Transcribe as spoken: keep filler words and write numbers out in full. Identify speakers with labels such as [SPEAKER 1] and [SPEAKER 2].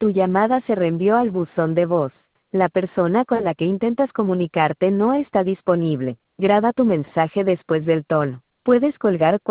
[SPEAKER 1] Tu llamada se reenvió al buzón de voz. La persona con la que intentas comunicarte no está disponible. Graba tu mensaje después del tono. Puedes colgar